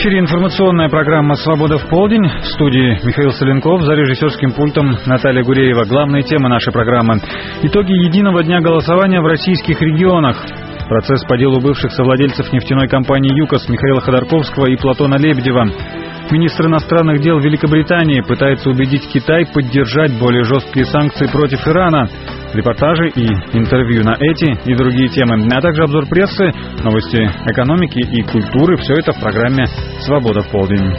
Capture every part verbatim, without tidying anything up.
эфире информационная программа «Свобода в полдень». В студии Михаил Соленков, за режиссерским пультом Наталья Гуреева. Главные темы нашей программы. Итоги единого дня голосования в российских регионах. Процесс по делу бывших совладельцев нефтяной компании «ЮКОС» Михаила Ходорковского и Платона Лебедева. Министр иностранных дел Великобритании пытается убедить Китай поддержать более жесткие санкции против Ирана. Репортажи и интервью на эти и другие темы, а также обзор прессы, новости экономики и культуры. Все это в программе «Свобода в полдень».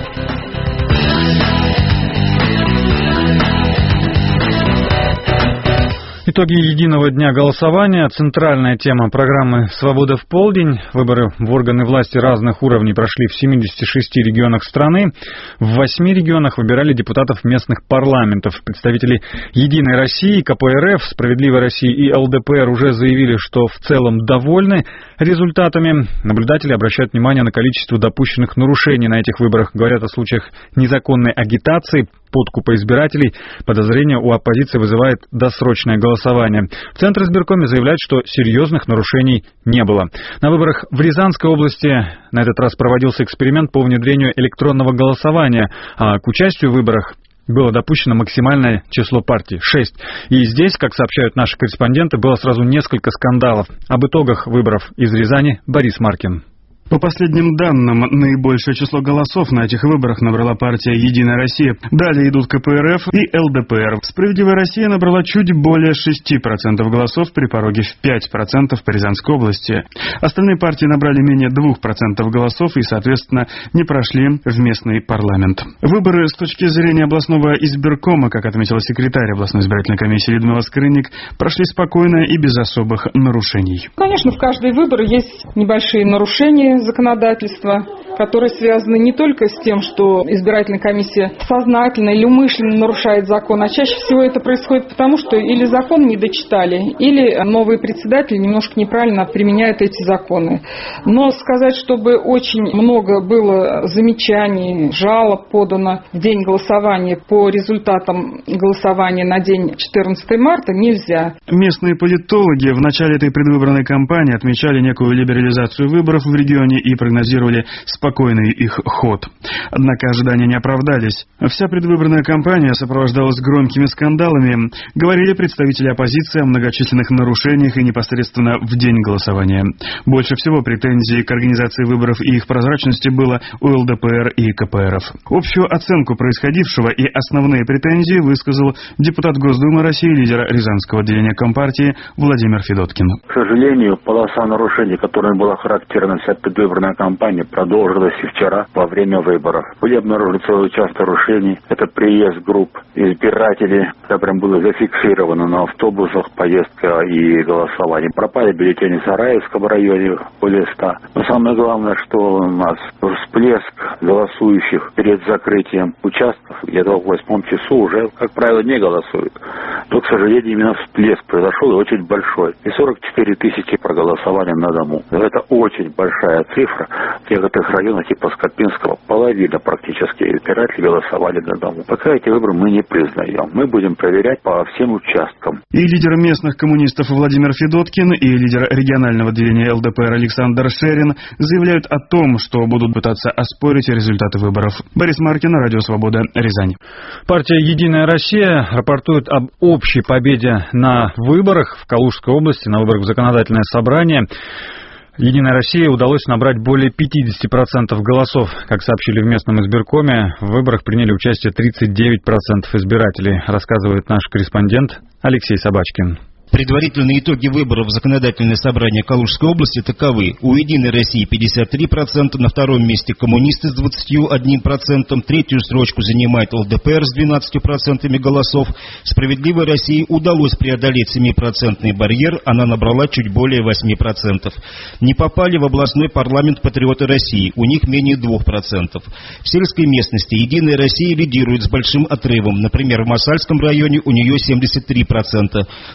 Итоги единого дня голосования. Центральная тема программы «Свобода в полдень». Выборы в органы власти разных уровней прошли в семидесяти шести регионах страны. В восьми регионах выбирали депутатов местных парламентов. Представители «Единой России», ка пэ эр эф, «Справедливой России» и эл дэ пэ эр уже заявили, что в целом довольны результатами. Наблюдатели обращают внимание на количество допущенных нарушений на этих выборах. Говорят о случаях незаконной агитации, подкупа избирателей. Подозрения у оппозиции вызывает досрочное голосование. В Центризбиркоме заявляют, что серьезных нарушений не было. На выборах в Рязанской области на этот раз проводился эксперимент по внедрению электронного голосования, а к участию в выборах было допущено максимальное число партий — шесть. И здесь, как сообщают наши корреспонденты, было сразу несколько скандалов. Об итогах выборов из Рязани Борис Маркин. По последним данным, наибольшее число голосов на этих выборах набрала партия «Единая Россия». Далее идут ка пэ эр эф и эл дэ пэ эр. «Справедливая Россия» набрала чуть более шести процентов голосов при пороге в пять процентов по Рязанской области. Остальные партии набрали менее двух процентов голосов и, соответственно, не прошли в местный парламент. Выборы с точки зрения областного избиркома, как отметила секретарь областной избирательной комиссии Людмила Скрынник, прошли спокойно и без особых нарушений. Конечно, в каждые выборы есть небольшие нарушения законодательства, которые связаны не только с тем, что избирательная комиссия сознательно или умышленно нарушает закон, а чаще всего это происходит потому, что или закон не дочитали, или новые председатели немножко неправильно применяют эти законы. Но сказать, чтобы очень много было замечаний, жалоб подано в день голосования по результатам голосования на день четырнадцатого марта, нельзя. Местные политологи в начале этой предвыборной кампании отмечали некую либерализацию выборов в регионе и прогнозировали спокойный их ход. Однако ожидания не оправдались. Вся предвыборная кампания сопровождалась громкими скандалами. Говорили представители оппозиции о многочисленных нарушениях и непосредственно в день голосования. Больше всего претензий к организации выборов и их прозрачности было у эл дэ пэ эр и ка пэ эр эф. Общую оценку происходившего и основные претензии высказал депутат Госдумы России, лидер Рязанского отделения Компартии Владимир Федоткин. К сожалению, полоса нарушений, которая была характерна вся предвыборная кампания, продолжилась и вчера во время выборов. Были обнаружены целый час нарушений. Это приезд групп избирателей. Это прям было зафиксировано на автобусах, поездка и голосование. Пропали бюллетени в Сараевском районе, более ста. Но самое главное, что у нас всплеск голосующих перед закрытием участков. Где-то в восьмом часу уже, как правило, не голосуют. Но, к сожалению, именно всплеск произошел и очень большой. И сорок четыре тысячи проголосовали на дому. Это очень большая цифра. В некоторых районах типа Скопинского половина практически избирателей голосовали на дому. Пока эти выборы мы не признаем. Мы будем проверять по всем участкам. И лидер местных коммунистов Владимир Федоткин, и лидер регионального отделения эл дэ пэ эр Александр Шерин заявляют о том, что будут пытаться оспорить результаты выборов. Борис Маркин, Радио Свобода, Рязань. Партия «Единая Россия» рапортует об общей победе на выборах в Калужской области, на выборах в законодательное собрание. «Единой России» удалось набрать более пятидесяти процентов голосов. Как сообщили в местном избиркоме, в выборах приняли участие тридцать девять процентов избирателей, рассказывает наш корреспондент Алексей Собачкин. Предварительные итоги выборов в законодательное собрание Калужской области таковы. У «Единой России» пятьдесят три процента, на втором месте коммунисты с двадцатью одним процентом, третью строчку занимает эл дэ пэ эр с двенадцатью процентами голосов. «Справедливой России» удалось преодолеть семипроцентный барьер, она набрала чуть более восьми процентов. Не попали в областной парламент «Патриоты России», у них менее двух процентов. В сельской местности «Единая Россия» лидирует с большим отрывом, например, в Масальском районе у нее семьдесят три процента, но в крупном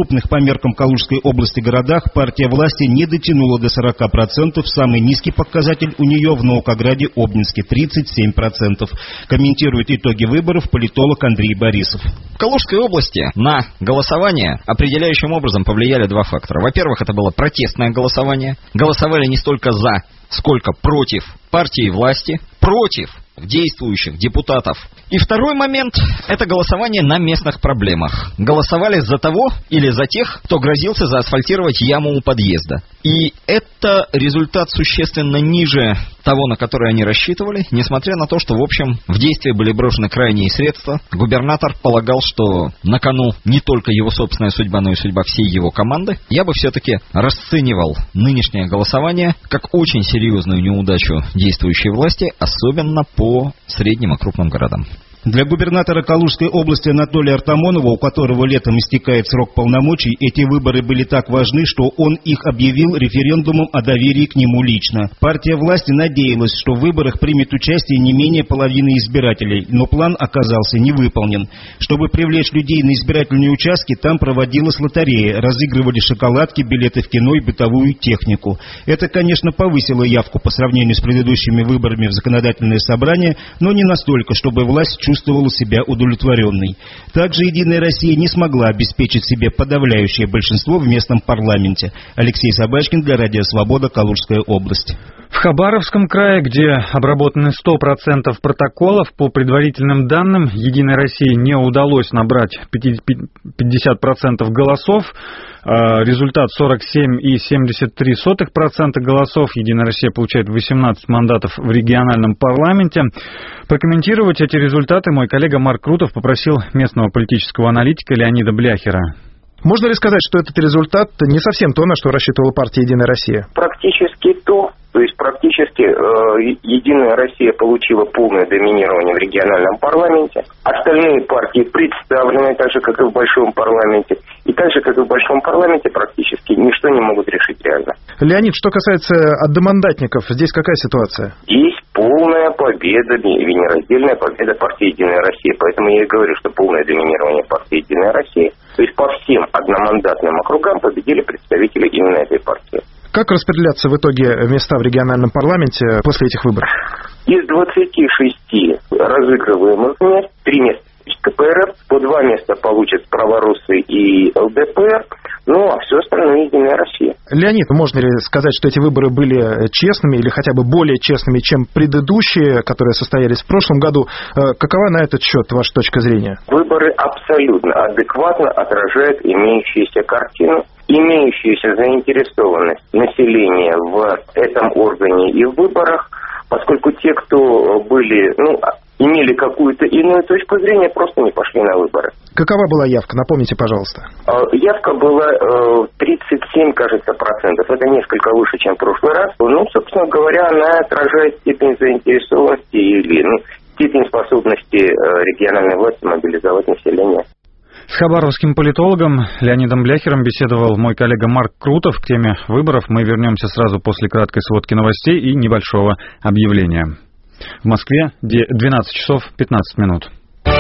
крупных по меркам Калужской области городах партия власти не дотянула до сорока процентов. Самый низкий показатель у нее в Наукограде-Обнинске – тридцать семь процентов. Комментирует итоги выборов политолог Андрей Борисов. В Калужской области на голосование определяющим образом повлияли два фактора. Во-первых, это было протестное голосование. Голосовали не столько за, сколько против партии власти, против действующих депутатов. И второй момент – это голосование на местных проблемах. Голосовали за того или за тех, кто грозился заасфальтировать яму у подъезда. И это результат существенно ниже того, на который они рассчитывали, несмотря на то, что, в общем, в действие были брошены крайние средства. Губернатор полагал, что на кону не только его собственная судьба, но и судьба всей его команды. Я бы все-таки расценивал нынешнее голосование как очень серьезную неудачу действующей власти, особенно по средним и крупным городам. Для губернатора Калужской области Анатолия Артамонова, у которого летом истекает срок полномочий, эти выборы были так важны, что он их объявил референдумом о доверии к нему лично. Партия власти надеялась, что в выборах примет участие не менее половины избирателей, но план оказался не выполнен. Чтобы привлечь людей на избирательные участки, там проводилась лотерея, разыгрывали шоколадки, билеты в кино и бытовую технику. Это, конечно, повысило явку по сравнению с предыдущими выборами в законодательное собрание, но не настолько, чтобы власть чувствовала себя удовлетворенной. Также «Единая Россия» не смогла обеспечить себе подавляющее большинство в местном парламенте. Алексей Собачкин для Радио Свобода, Калужская область. В Хабаровском крае, где обработаны сто процентов протоколов, по предварительным данным, «Единой России» не удалось набрать пятьдесят процентов голосов. Результат сорок семь и семьдесят три сотых процента голосов. «Единая Россия» получает восемнадцать мандатов в региональном парламенте. Прокомментировать эти результаты мой коллега Марк Крутов попросил местного политического аналитика Леонида Бляхера. Можно ли сказать, что этот результат не совсем то, на что рассчитывала партия «Единая Россия»? Практически то. То есть практически э, «Единая Россия» получила полное доминирование в региональном парламенте. Остальные партии представлены так же, как и в большом парламенте. И так же, как и в большом парламенте, практически ничто не могут решить реально. Леонид, что касается одномандатников, здесь какая ситуация? Здесь полная победа, нераздельная победа партии «Единая Россия». Поэтому я и говорю, что полное доминирование партии «Единая Россия». То есть по всем одномандатным округам победили представители именно этой партии. Как распределяться в итоге места в региональном парламенте после этих выборов? Из двадцати шести разыгрываемых мест, три места ка пэ эр, по два места получат праворуссы и эл дэ пэ эр, ну а все остальное «Единая Россия». Леонид, можно ли сказать, что эти выборы были честными или хотя бы более честными, чем предыдущие, которые состоялись в прошлом году? Какова на этот счет ваша точка зрения? Выборы абсолютно адекватно отражают имеющуюся картину, имеющуюся заинтересованность населения в этом органе и в выборах, поскольку те, кто были, ну, имели какую-то иную точку зрения, просто не пошли на выборы. Какова была явка? Напомните, пожалуйста. Явка была тридцать семь, кажется, процентов. Это несколько выше, чем в прошлый раз. Ну, собственно говоря, она отражает степень заинтересованности или ну, степень способности региональной власти мобилизовать население. С хабаровским политологом Леонидом Бляхером беседовал мой коллега Марк Крутов. К теме выборов мы вернемся сразу после краткой сводки новостей и небольшого объявления. В Москве двенадцать часов пятнадцать минут.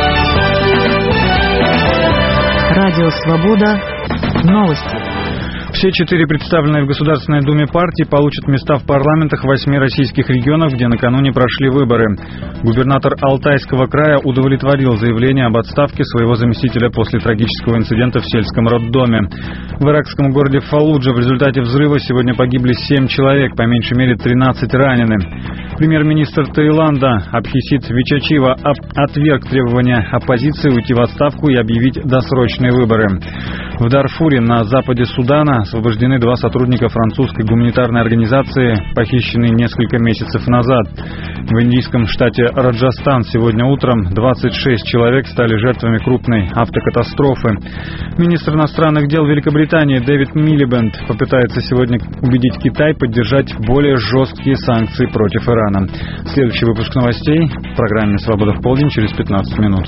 Радио «Свобода». Новости. Все четыре представленные в Государственной Думе партии получат места в парламентах восьми российских регионов, где накануне прошли выборы. Губернатор Алтайского края удовлетворил заявление об отставке своего заместителя после трагического инцидента в сельском роддоме. В иракском городе Фаллуджа в результате взрыва сегодня погибли семь человек, по меньшей мере тринадцать ранены. Премьер-министр Таиланда Абхисит Вичачива отверг требования оппозиции уйти в отставку и объявить досрочные выборы. В Дарфуре на западе Судана освобождены два сотрудника французской гуманитарной организации, похищенные несколько месяцев назад. В индийском штате Раджастан сегодня утром двадцать шесть человек стали жертвами крупной автокатастрофы. Министр иностранных дел Великобритании Дэвид Милибенд попытается сегодня убедить Китай поддержать более жесткие санкции против Ирана. Следующий выпуск новостей в программе «Свобода в полдень» через пятнадцать минут.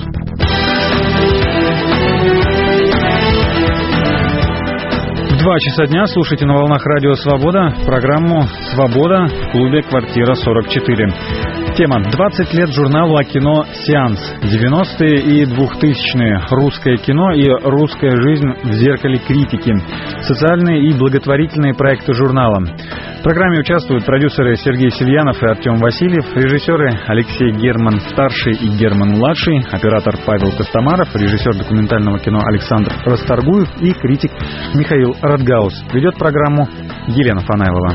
Два часа дня слушайте на волнах Радио Свобода программу «Свобода» в клубе «Квартира сорок четыре». Тема «двадцать лет журналу о кино «Сеанс». девяностые и двухтысячные. Русское кино и русская жизнь в зеркале критики. Социальные и благотворительные проекты журнала. В программе участвуют продюсеры Сергей Сильянов и Артем Васильев, режиссеры Алексей Герман-старший и Герман-младший, оператор Павел Костомаров, режиссер документального кино Александр Расторгуев и критик Михаил Радгаус. Ведет программу Елена Фанаилова.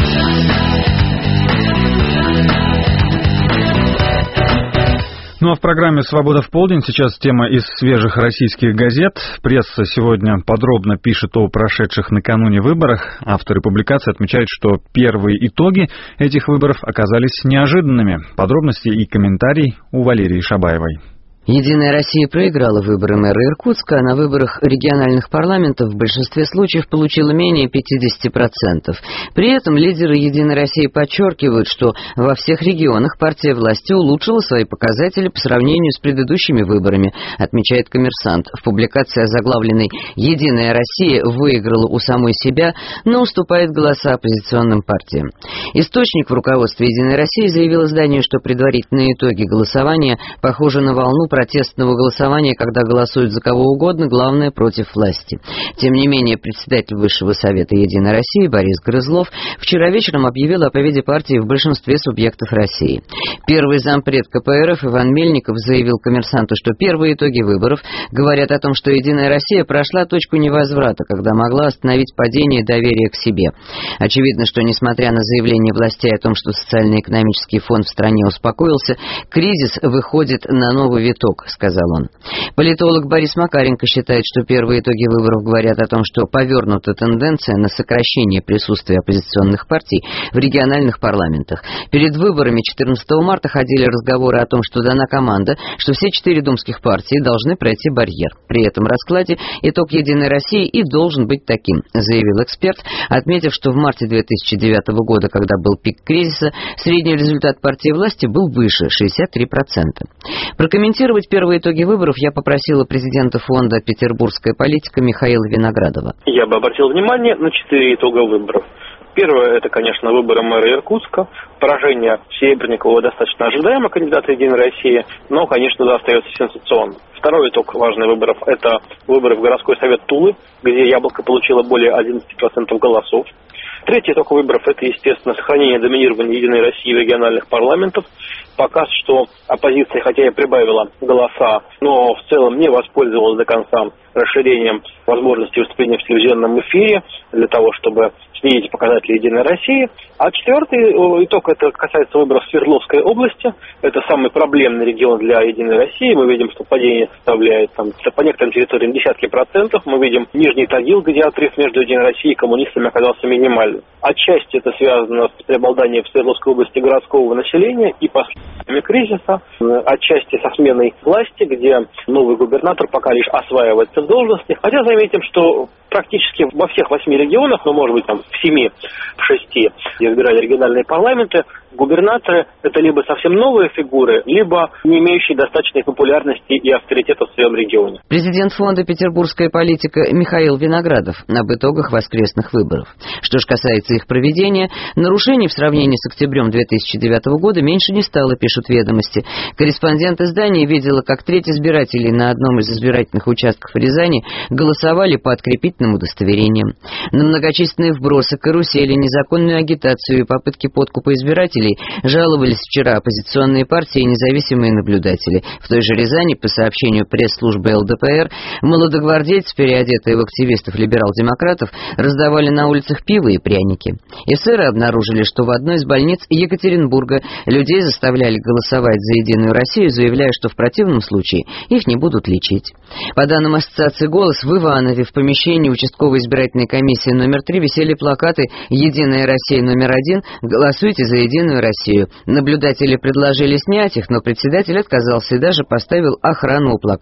Ну а в программе «Свобода в полдень» сейчас тема из свежих российских газет. Пресса сегодня подробно пишет о прошедших накануне выборах. Авторы публикации отмечают, что первые итоги этих выборов оказались неожиданными. Подробности и комментарий у Валерии Шабаевой. «Единая Россия» проиграла выборы мэра Иркутска, а на выборах региональных парламентов в большинстве случаев получила менее пятьдесят процентов. При этом лидеры «Единой России» подчеркивают, что во всех регионах партия власти улучшила свои показатели по сравнению с предыдущими выборами, отмечает «Коммерсант». В публикации озаглавленной «Единая Россия» выиграла у самой себя, но уступает голоса оппозиционным партиям. Источник в руководстве «Единой России» заявил изданию, что предварительные итоги голосования похожи на волну протестного голосования, когда голосуют за кого угодно, главное против власти. Тем не менее, председатель Высшего Совета «Единой России» Борис Грызлов вчера вечером объявил о победе партии в большинстве субъектов России. Первый зампред ка пэ эр эф Иван Мельников заявил «Коммерсанту», что первые итоги выборов говорят о том, что «Единая Россия» прошла точку невозврата, когда могла остановить падение доверия к себе. Очевидно, что, несмотря на заявление властей о том, что социально-экономический фон в стране успокоился, кризис выходит на новый виток, сказал он. Политолог Борис Макаренко считает, что первые итоги выборов говорят о том, что повернута тенденция на сокращение присутствия оппозиционных партий в региональных парламентах. Перед выборами четырнадцатого марта ходили разговоры о том, что дана команда, что все четыре думских партии должны пройти барьер. При этом раскладе итог «Единой России» и должен быть таким, заявил эксперт, отметив, что в марте две тысячи девятого года, когда был пик кризиса, средний результат партии власти был выше – шестьдесят три процента. Прокомментировать первые итоги выборов я попросила президента фонда «Петербургская политика» Михаила Виноградова. Я бы обратил внимание на четыре итога выборов. Первое – это, конечно, выборы мэра Иркутска. Поражение Серебренникова достаточно ожидаемо кандидата «Единой России», но, конечно, да, остается сенсационным. Второй итог важных выборов – это выборы в городской совет Тулы, где Яблоко получило более одиннадцати процентов голосов. Третий итог выборов – это, естественно, сохранение доминирования «Единой России» в региональных парламентах. Показ, что оппозиция, хотя и прибавила голоса, но в целом не воспользовалась до конца расширением возможностей выступления в телевизионном эфире для того, чтобы снизить показатели «Единой России». А четвертый итог, это касается выборов в Свердловской области. Это самый проблемный регион для «Единой России». Мы видим, что падение составляет там, по некоторым территориям десятки процентов. Мы видим Нижний Тагил, где отрыв между «Единой Россией» и коммунистами оказался минимальным. Отчасти это связано с преобладанием в Свердловской области городского населения и последствиями кризиса. Отчасти со сменой власти, где новый губернатор пока лишь осваивается в должности. Хотя заметим, что практически во всех восьми регионах, ну, может быть, там в семи, в шести, где выбирали региональные парламенты, губернаторы – это либо совсем новые фигуры, либо не имеющие достаточной популярности и авторитета в своем регионе. Президент фонда «Петербургская политика» Михаил Виноградов об итогах воскресных выборов. Что же касается их проведения, нарушений в сравнении с октябрем две тысячи девятого года меньше не стало, пишут «Ведомости». Корреспондент издания видела, как треть избирателей на одном из избирательных участков Рязани голосовали по открепительным удостоверениям. На многочисленные вбросы, карусели, незаконную агитацию и попытки подкупа избирателей жаловались вчера оппозиционные партии и независимые наблюдатели. В той же Рязани, по сообщению пресс-службы эл дэ пэ эр, молодогвардейцы, переодетые в активистов либерал-демократов, раздавали на улицах пиво и пряники. Эсеры обнаружили, что в одной из больниц Екатеринбурга людей заставляли голосовать за «Единую Россию», заявляя, что в противном случае их не будут лечить. По данным ассоциации «Голос», в Иванове в помещении участковой избирательной комиссии номер три висели плакаты «Единая Россия номер один. Голосуйте за Единую Россию». Наблюдатели предложили снять их, но председатель отказался и даже поставил охрану у плаката.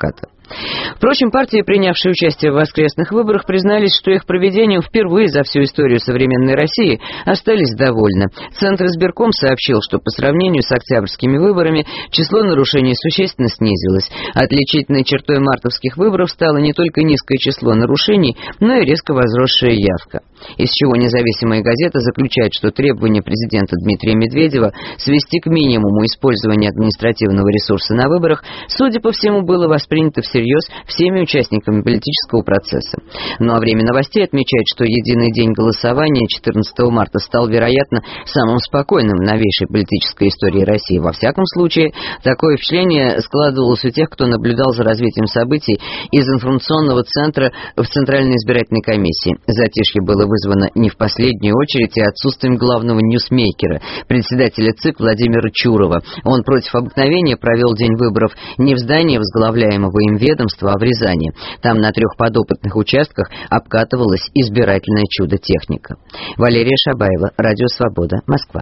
Впрочем, партии, принявшие участие в воскресных выборах, признались, что их проведением впервые за всю историю современной России остались довольны. Центр избирком сообщил, что по сравнению с октябрьскими выборами число нарушений существенно снизилось. Отличительной чертой мартовских выборов стало не только низкое число нарушений, но и резко возросшая явка. Из чего независимая газета заключает, что требование президента Дмитрия Медведева свести к минимуму использование административного ресурса на выборах, судя по всему, было воспринято всерьез всеми участниками политического процесса. Ну а время новостей отмечает, что единый день голосования четырнадцатого марта стал, вероятно, самым спокойным в новейшей политической истории России. Во всяком случае, такое впечатление складывалось у тех, кто наблюдал за развитием событий из информационного центра в Центральной избирательной комиссии. Затишье было вызвано не в последнюю очередь и отсутствием главного ньюсмейкера, председателя ЦИК Владимира Чурова. Он против обыкновения провел день выборов не в здании возглавляемого им ведомства, а в Рязани. Там на трех подопытных участках обкатывалась избирательная чудо-техника. Валерия Шабаева, Радио Свобода, Москва.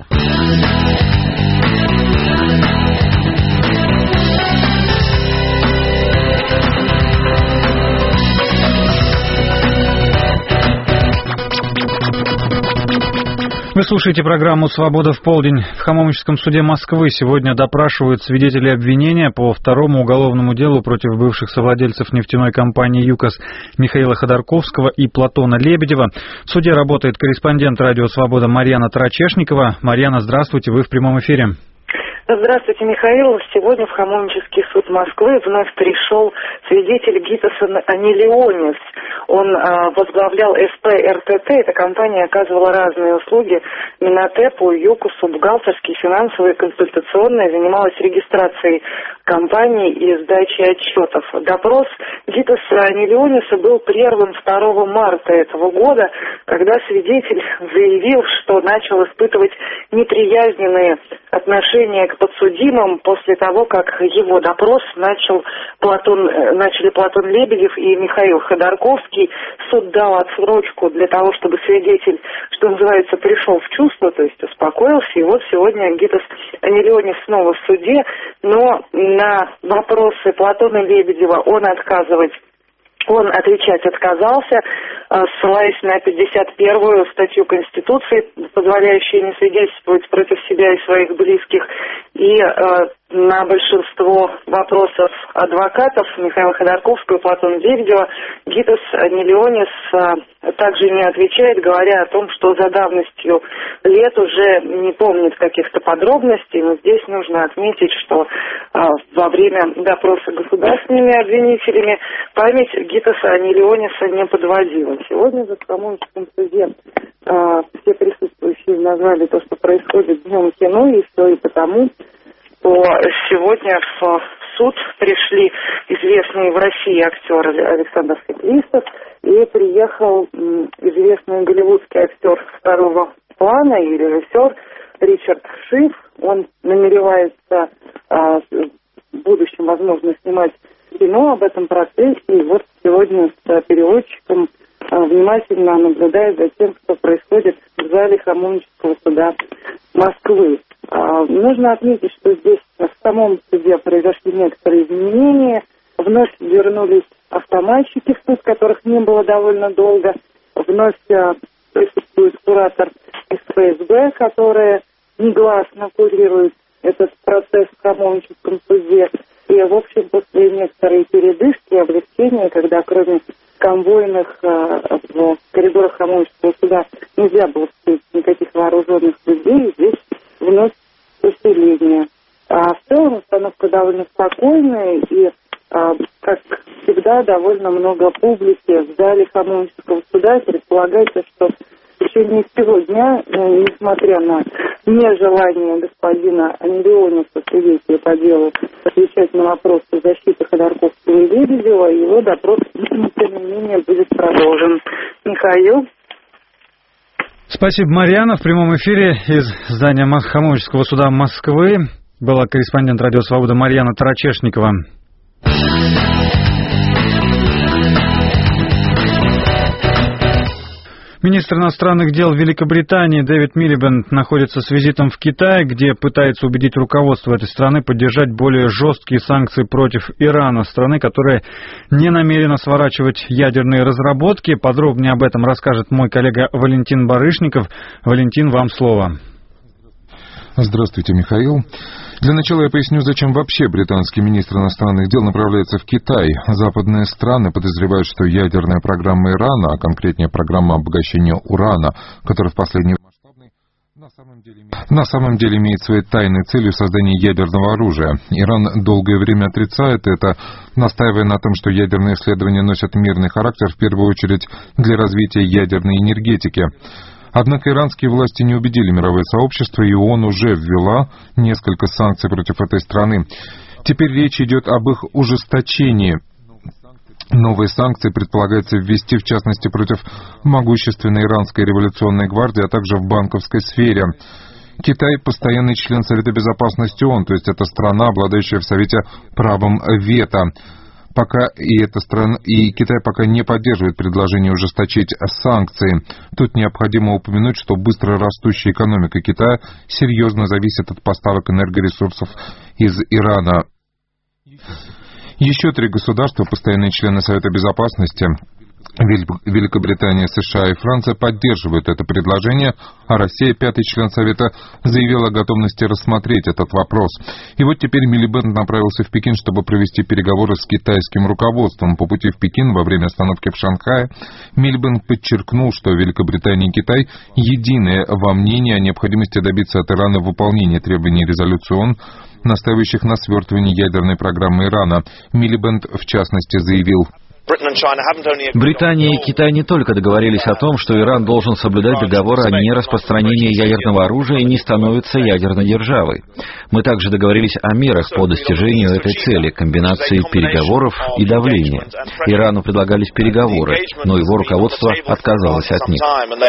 Вы слушаете программу «Свобода в полдень». В Хамовническом суде Москвы сегодня допрашивают свидетелей обвинения по второму уголовному делу против бывших совладельцев нефтяной компании «ЮКОС» Михаила Ходорковского и Платона Лебедева. В суде работает корреспондент «Радио Свобода» Марьяна Тарачешникова. Марьяна, здравствуйте, вы в прямом эфире. Здравствуйте, Михаил. Сегодня в Хамовнический суд Москвы вновь пришел свидетель Гитас Анилионис. Он а, возглавлял СП РТТ. Эта компания оказывала разные услуги Минотепу, ЮКОСу, бухгалтерские, финансовые, консультационные, занималась регистрацией компании и сдачей отчетов. Допрос Гитаса Анилиониса был прерван второго марта этого года, когда свидетель заявил, что начал испытывать неприязненные отношения к подсудимым после того, как его допрос начал Платон, начали Платон Лебедев и Михаил Ходорковский. Суд дал отсрочку для того, чтобы свидетель, что называется, пришел в чувство, то есть успокоился. И вот сегодня Гитас Анилионис снова в суде, но на вопросы Платона Лебедева он отказывать Он отвечать отказался, ссылаясь на пятьдесят первую статью Конституции, позволяющую не свидетельствовать против себя и своих близких, и на большинство вопросов адвокатов Михаила Ходорковского и Платона Лебедева Гитас Анилионис также не отвечает, говоря о том, что за давностью лет уже не помнит каких-то подробностей. Но здесь нужно отметить, что во время допроса государственными обвинителями память Гитаса Анилиониса не подводила. Сегодня в Хамовническом суде все присутствующие назвали то, что происходит днем кино, и все и потому, что сегодня в суд пришли известный в России актер Александр Феклистов и приехал известный голливудский актер второго плана и режиссер Ричард Шиф. Он намеревается а, в будущем, возможно, снимать кино об этом процессе. И вот сегодня с переводчиком а, внимательно наблюдает за тем, что происходит в зале Хамовнического суда Москвы. А, нужно отметить, что здесь в самом суде произошли некоторые изменения. Вновь вернулись автоматчики в суд, которых не было довольно долго. Вновь а, присутствует куратор из ФСБ, которая негласно курирует этот процесс в Хамовническом суде. И, в общем, после некоторой передышки и облегчения, когда кроме конвойных а, в коридорах Хамовнического суда нельзя было встретить никаких вооруженных людей, здесь вновь усиление. А в целом обстановка довольно спокойная, и, а, как всегда, довольно много публики в зале Хамовнического суда. Предполагается, что в течение всего дня, ну, несмотря на нежелание господина Анилиониса, свидетеля по делу, отвечать на вопросы защиты Ходорковского и Лебедева, его допрос, тем не менее, будет продолжен. Михаил. Спасибо, Марьяна. В прямом эфире из здания Хамовнического суда Москвы была корреспондент «Радио Свобода» Марьяна Тарачешникова. Министр иностранных дел Великобритании Дэвид Милибэнд находится с визитом в Китае, где пытается убедить руководство этой страны поддержать более жесткие санкции против Ирана, страны, которая не намерена сворачивать ядерные разработки. Подробнее об этом расскажет мой коллега Валентин Барышников. Валентин, вам слово. Здравствуйте, Михаил. Для начала я поясню, зачем вообще британский министр иностранных дел направляется в Китай. Западные страны подозревают, что ядерная программа Ирана, а конкретнее программа обогащения урана, которая в последние масштабной, на самом деле, на самом деле имеет своей тайной целью создание ядерного оружия. Иран долгое время отрицает это, настаивая на том, что ядерные исследования носят мирный характер, в первую очередь для развития ядерной энергетики. Однако иранские власти не убедили мировое сообщество, и ООН уже ввела несколько санкций против этой страны. Теперь речь идет об их ужесточении. Новые санкции предполагается ввести, в частности, против могущественной иранской революционной гвардии, а также в банковской сфере. Китай – постоянный член Совета Безопасности ООН, то есть это страна, обладающая в Совете правом вето. Пока и эта страна, и Китай пока не поддерживает предложение ужесточить санкции. Тут необходимо упомянуть, что быстро растущая экономика Китая серьезно зависит от поставок энергоресурсов из Ирана. Еще три государства, постоянные члены Совета Безопасности, Великобритания, США и Франция, поддерживают это предложение, а Россия, пятый член Совета, заявила о готовности рассмотреть этот вопрос. И вот теперь Милибэнд направился в Пекин, чтобы провести переговоры с китайским руководством. По пути в Пекин во время остановки в Шанхае Милибэнд подчеркнул, что Великобритания и Китай едины во мнении о необходимости добиться от Ирана выполнения требований резолюции ООН, настаивающих на свертывании ядерной программы Ирана. Милибэнд, в частности, заявил: Британия и Китай не только договорились о том, что Иран должен соблюдать договор о нераспространении ядерного оружия и не становится ядерной державой. Мы также договорились о мерах по достижению этой цели, комбинации переговоров и давления. Ирану предлагались переговоры, но его руководство отказалось от них.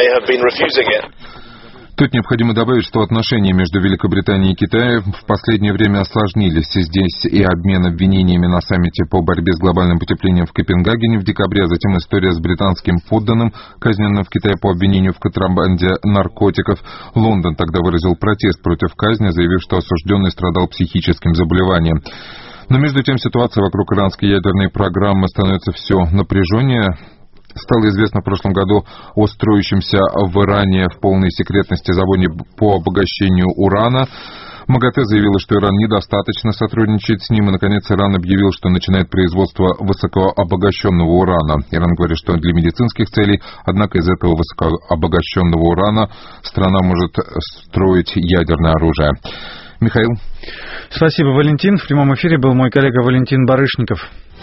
Тут необходимо добавить, что отношения между Великобританией и Китаем в последнее время осложнились. Здесь и обмен обвинениями на саммите по борьбе с глобальным потеплением в Копенгагене в декабре, а затем история с британским подданным, казненным в Китае по обвинению в контрабанде наркотиков. Лондон тогда выразил протест против казни, заявив, что осужденный страдал психическим заболеванием. Но между тем ситуация вокруг иранской ядерной программы становится все напряженнее. Стало известно в прошлом году о строящемся в Иране в полной секретности заводе по обогащению урана. МАГАТЭ заявила, что Иран недостаточно сотрудничает с ним, и, наконец, Иран объявил, что начинает производство высокообогащенного урана. Иран говорит, что для медицинских целей, однако из этого высокообогащенного урана страна может строить ядерное оружие. Михаил. Спасибо, Валентин. В прямом эфире был мой коллега Валентин Барышников.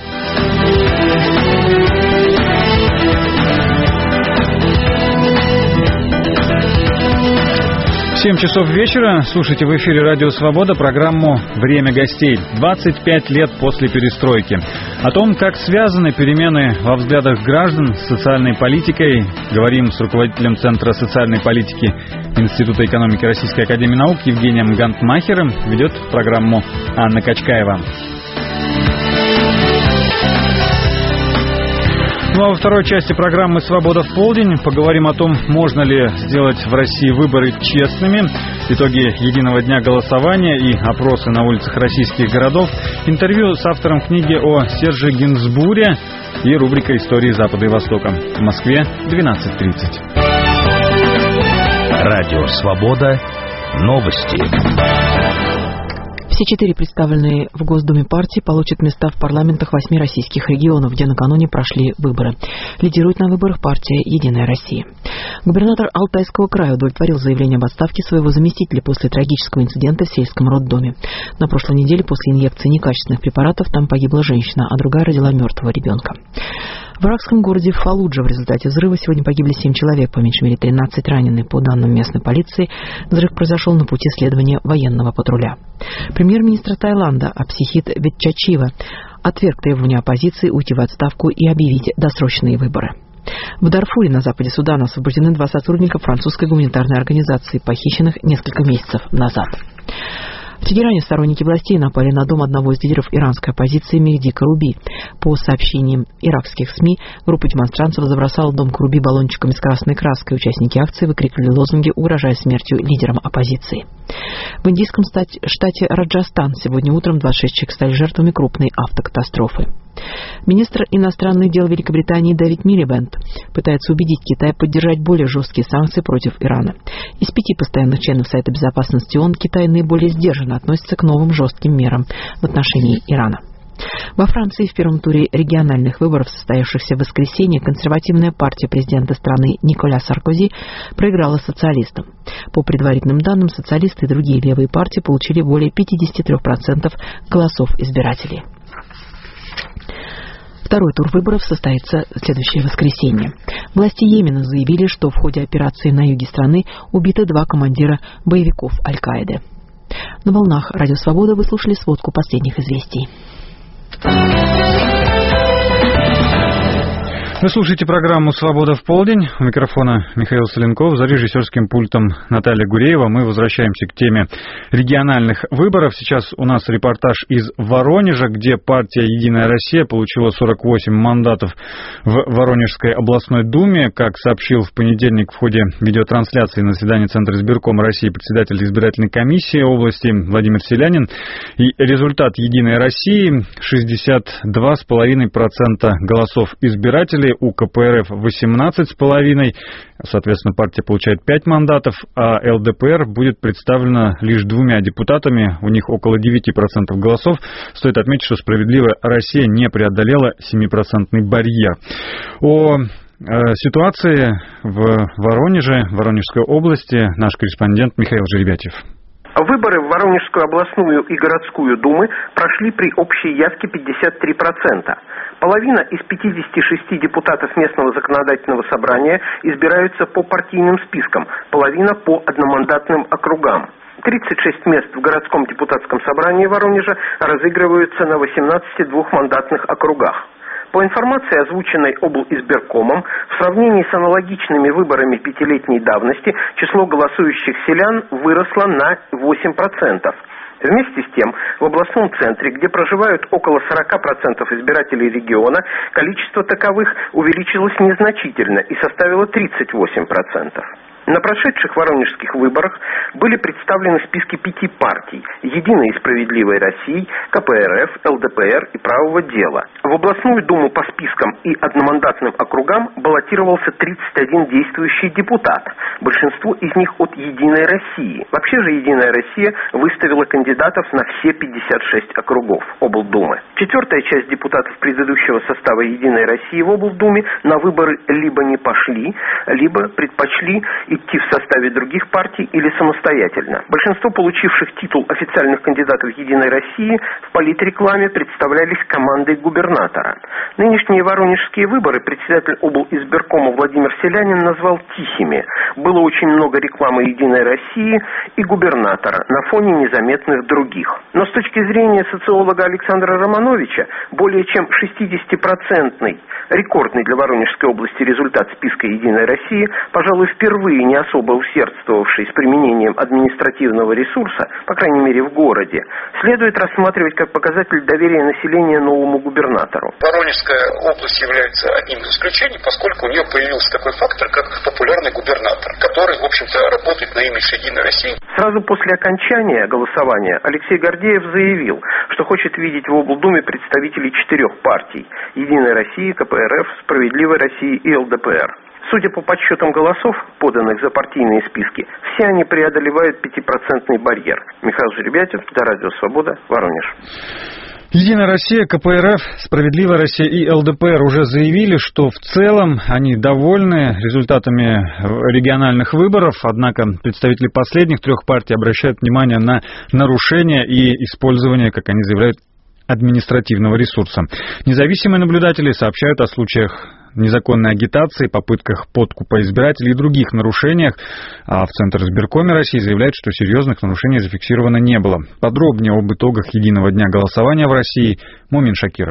семь часов вечера. Слушайте в эфире Радио Свобода программу «Время гостей». двадцать пять лет после перестройки. О том, как связаны перемены во взглядах граждан с социальной политикой, говорим с руководителем Центра социальной политики Института экономики Российской академии наук Евгением Гантмахером. Ведет программу Анна Качкаева. Ну а во второй части программы «Свобода в полдень» поговорим о том, можно ли сделать в России выборы честными, итоги единого дня голосования и опросы на улицах российских городов, интервью с автором книги о Серже Гинзбуре и рубрика «Истории Запада и Востока». В Москве двенадцать тридцать. Радио «Свобода». Новости. Все четыре представленные в Госдуме партии получат места в парламентах восьми российских регионов, где накануне прошли выборы. Лидирует на выборах партия «Единая Россия». Губернатор Алтайского края удовлетворил заявление об отставке своего заместителя после трагического инцидента в сельском роддоме. На прошлой неделе после инъекции некачественных препаратов там погибла женщина, а другая родила мертвого ребенка. В иракском городе Фаллуджа в результате взрыва сегодня погибли семь человек, по меньшей мере тринадцать ранены. По данным местной полиции, взрыв произошел на пути следования военного патруля. Премьер-министр Таиланда Апсихит Ветчачива отверг требования оппозиции уйти в отставку и объявить досрочные выборы. В Дарфуре на западе Судана освобождены два сотрудника французской гуманитарной организации, похищенных несколько месяцев назад. В Тегеране сторонники властей напали на дом одного из лидеров иранской оппозиции Мехди Каруби. По сообщениям иракских СМИ, группа демонстрантов забросала дом Каруби баллончиками с красной краской. Участники акции выкрикивали лозунги, угрожая смертью лидерам оппозиции. В индийском штате Раджастан сегодня утром двадцать шесть человек стали жертвами крупной автокатастрофы. Министр иностранных дел Великобритании Дэвид Милибэнд пытается убедить Китай поддержать более жесткие санкции против Ирана. Из пяти постоянных членов Совета Безопасности ООН Китай наиболее сдержанно относится к новым жестким мерам в отношении Ирана. Во Франции в первом туре региональных выборов, состоявшихся в воскресенье, консервативная партия президента страны Николя Саркози проиграла социалистам. По предварительным данным, социалисты и другие левые партии получили более пятьдесят три процента голосов избирателей. Второй тур выборов состоится в следующее воскресенье. Власти Йемена заявили, что в ходе операции на юге страны убиты два командира боевиков Аль-Каиды. На волнах Радио Свобода вы слушали сводку последних известий. Вы слушаете программу «Свобода в полдень». У микрофона Михаил Соленков, за режиссерским пультом Наталья Гуреева. Мы возвращаемся к теме региональных выборов. Сейчас у нас репортаж из Воронежа, где партия «Единая Россия» получила сорок восемь мандатов в Воронежской областной думе. Как сообщил в понедельник в ходе видеотрансляции на заседании Центра избиркома России председатель избирательной комиссии области Владимир Селянин, и результат «Единой России» шестьдесят два целых пять десятых процента голосов избирателей, у ка пэ эр эф восемнадцать целых пять десятых процента, соответственно, партия получает пять мандатов, а эл дэ пэ эр будет представлена лишь двумя депутатами, у них около девять процентов голосов. Стоит отметить, что «Справедливая Россия» не преодолела семипроцентный барьер. О ситуации в Воронеже, в Воронежской области, наш корреспондент Михаил Жеребятев. Выборы в Воронежскую областную и городскую думы прошли при общей явке пятьдесят три процента. Половина из пятидесяти шести депутатов местного законодательного собрания избираются по партийным спискам, половина по одномандатным округам. тридцать шесть мест в городском депутатском собрании Воронежа разыгрываются на восемнадцати двухмандатных округах. По информации, озвученной облизбиркомом, в сравнении с аналогичными выборами пятилетней давности число голосующих селян выросло на восемь процентов. Вместе с тем, в областном центре, где проживают около сорок процентов избирателей региона, количество таковых увеличилось незначительно и составило тридцать восемь процентов. На прошедших воронежских выборах были представлены списки пяти партий: «Единой и справедливой России», ка пэ эр эф, эл дэ пэ эр и «Правого дела». В областную думу по спискам и одномандатным округам баллотировался тридцать один действующий депутат, большинство из них от «Единой России». Вообще же «Единая Россия» выставила кандидатов на все пятьдесят шесть округов облдумы. Четвертая часть депутатов предыдущего состава «Единой России» в облдуме на выборы либо не пошли, либо предпочли идти в составе других партий или самостоятельно. Большинство получивших титул официальных кандидатов «Единой России» в политрекламе представлялись командой губернатора. Нынешние воронежские выборы председатель облизбиркома Владимир Селянин назвал тихими. Было очень много рекламы «Единой России» и губернатора на фоне незаметных других. Но с точки зрения социолога Александра Романовича, более чем шестидесятипроцентный, рекордный для Воронежской области результат списка «Единой России», пожалуй, впервые не особо усердствовавший с применением административного ресурса, по крайней мере в городе, следует рассматривать как показатель доверия населения новому губернатору. Воронежская область является одним из исключений, поскольку у нее появился такой фактор, как популярный губернатор, который, в общем-то, работает на имидж «Единой России». Сразу после окончания голосования Алексей Гордеев заявил, что хочет видеть в облдуме представителей четырех партий: «Единой России», ка пэ эр эф, «Справедливой России» и эл дэ пэ эр. Судя по подсчетам голосов, поданных за партийные списки, все они преодолевают пятипроцентный барьер. Михаил Жеребятев, для Радио Свобода, Воронеж. «Единая Россия», ка пэ эр эф, «Справедливая Россия» и эл дэ пэ эр уже заявили, что в целом они довольны результатами региональных выборов, однако представители последних трех партий обращают внимание на нарушения и использование, как они заявляют, административного ресурса. Независимые наблюдатели сообщают о случаях незаконной агитации, попытках подкупа избирателей и других нарушениях, а в Центр избиркоме России заявляют, что серьезных нарушений зафиксировано не было. Подробнее об итогах единого дня голосования в России Мумин Шакиров.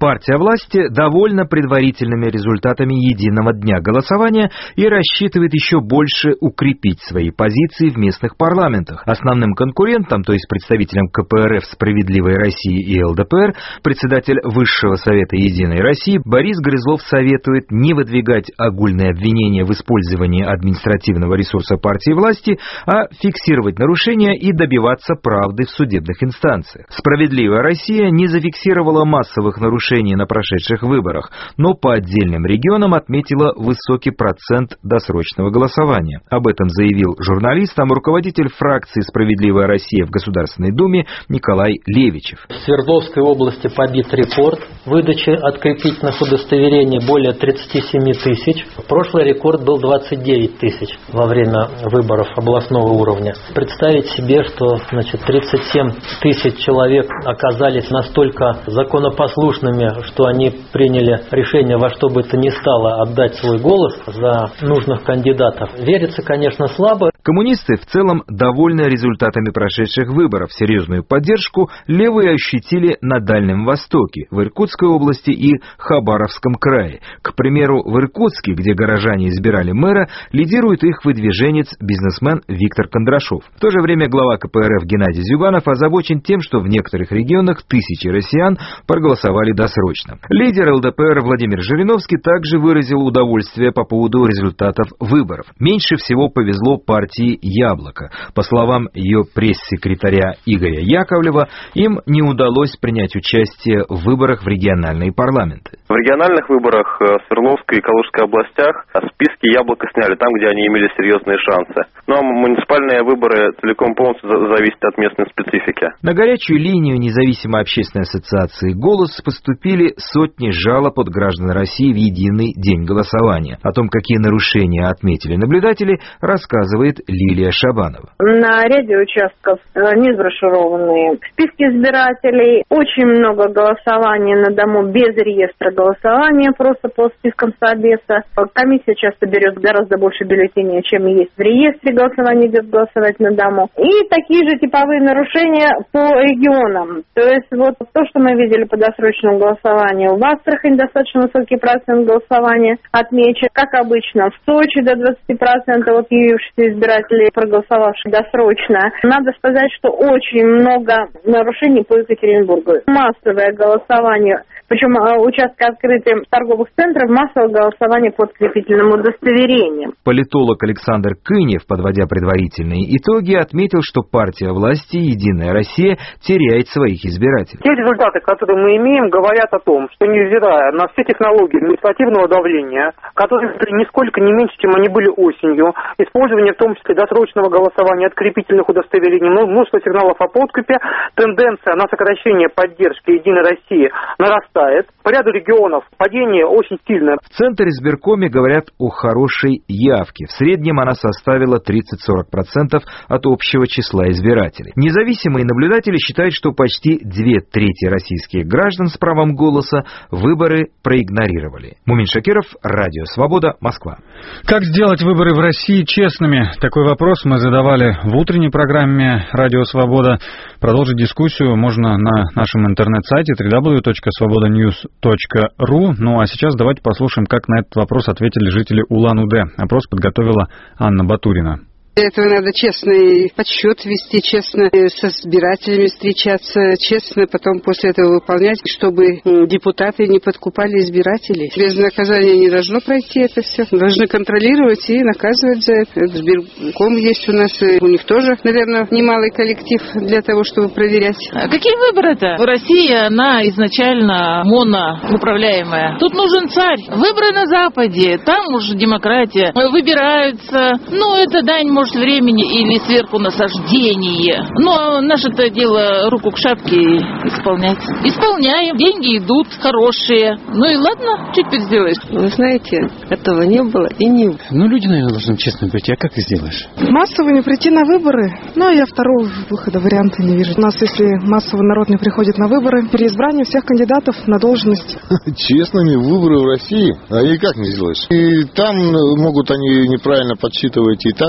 Партия власти довольна предварительными результатами единого дня голосования и рассчитывает еще больше укрепить свои позиции в местных парламентах. Основным конкурентом, то есть представителям ка пэ эр эф «Справедливой России» и эл дэ пэ эр, председатель Высшего совета «Единой России» Борис Грызлов советует не выдвигать огульные обвинения в использовании административного ресурса партии власти, а фиксировать нарушения и добиваться правды в судебных инстанциях. «Справедливая Россия» не зафиксировала массовых нарушений на прошедших выборах, но по отдельным регионам отметила высокий процент досрочного голосования. Об этом заявил журналистам руководитель фракции «Справедливая Россия» в Государственной Думе Николай Левичев. В Свердловской области побит рекорд выдачи открепительных удостоверений более тридцать семь тысяч. Прошлый рекорд был двадцать девять тысяч во время выборов областного уровня. Представить себе, что значит, тридцать семь тысяч человек оказались настолько законопослушными, что они приняли решение во что бы то ни стало отдать свой голос за нужных кандидатов. Верится, конечно, слабо. Коммунисты в целом довольны результатами прошедших выборов. Серьезную поддержку левые ощутили на Дальнем Востоке, в Иркутской области и Хабаровском крае. К примеру, в Иркутске, где горожане избирали мэра, лидирует их выдвиженец, бизнесмен Виктор Кондрашов. В то же время глава ка пэ эр эф Геннадий Зюганов озабочен тем, что в некоторых регионах тысячи россиян проголосовали досрочно. Лидер эл дэ пэ эр Владимир Жириновский также выразил удовольствие по поводу результатов выборов. Меньше всего повезло партии «Яблоко». По словам ее пресс-секретаря Игоря Яковлева, им не удалось принять участие в выборах в региональные парламенты. В региональных выборах в Свердловской и Калужской областях списки «Яблоко» сняли там, где они имели серьезные шансы. Ну а муниципальные выборы целиком полностью зависят от местной специфики. На горячую линию независимой общественной ассоциации «Голос» поступили сотни жалоб от граждан России в единый день голосования. О том, какие нарушения отметили наблюдатели, рассказывает Лилия Шабанова. На ряде участков не сброшированные списки избирателей, очень много голосования на дому без реестра голосования, просто по спискам собеса. Комиссия часто берет гораздо больше бюллетеней, чем есть в реестре голосования, идет голосовать на дому. И такие же типовые нарушения по регионам. То есть вот то, что мы видели по досрочному голосованию, в Астрахани достаточно высокий процент голосования отмечен. Как обычно, в Сочи до двадцати процентов от явившихся избирателей, проголосовавших досрочно. Надо сказать, что очень много нарушений по Екатеринбургу. Массовое голосование, причем участки открыты торговых центров, массовое голосование по открепительным удостоверениям. Политолог Александр Кынев, подводя предварительные итоги, отметил, что партия власти «Единая Россия» теряет своих избирателей. Те результаты, которые мы имеем, говорят о том, что невзирая на все технологии административного давления, которые нисколько не меньше, чем они были осенью, использование в том числе досрочного голосования, открепительных удостоверений, множество сигналов о подкупе, тенденция на сокращение поддержки «Единой России» нарастает. По ряду регионов падение очень сильное. В Центре избиркоме говорят о хорошей явке. В среднем она составила тридцать-сорок процентов от общего числа избирателей. Независимые наблюдатели считают, что почти две трети российских граждан с правом голоса выборы проигнорировали. Мумин Шакиров, Радио Свобода, Москва. Как сделать выборы в России честными? Такой вопрос мы задавали в утренней программе «Радио Свобода». Продолжить дискуссию можно на нашем интернет-сайте дабл ю дабл ю дабл ю точка свобода ньюс точка ру. Ну а сейчас давайте послушаем, как на этот вопрос ответили жители Улан-Удэ. Опрос подготовила Анна Батурина. Для этого надо честный подсчет вести, честно со избирателями встречаться, честно потом после этого выполнять, чтобы депутаты не подкупали избирателей. Без наказания не должно пройти это все. Должны контролировать и наказывать за это. Сберком есть у нас, и у них тоже, наверное, немалый коллектив для того, чтобы проверять. А какие выборы-то? Россия, она изначально моноуправляемая. Тут нужен царь. Выборы на Западе, там уже демократия. Выбираются, ну это дань, может, времени или сверху насаждение. Но наше-то дело руку к шапке исполнять. Исполняем. Деньги идут хорошие. Ну и ладно, чуть переделаешь. Вы знаете, этого не было и не было. Ну, люди, наверное, должны честно быть. А как ты сделаешь? Массово не прийти на выборы. Ну, я второго выхода варианта не вижу. У нас, если массово народ не приходит на выборы, переизбрание всех кандидатов на должность. Честными выборы в России? А и как не сделаешь? И там могут они неправильно подсчитывать, и так могут не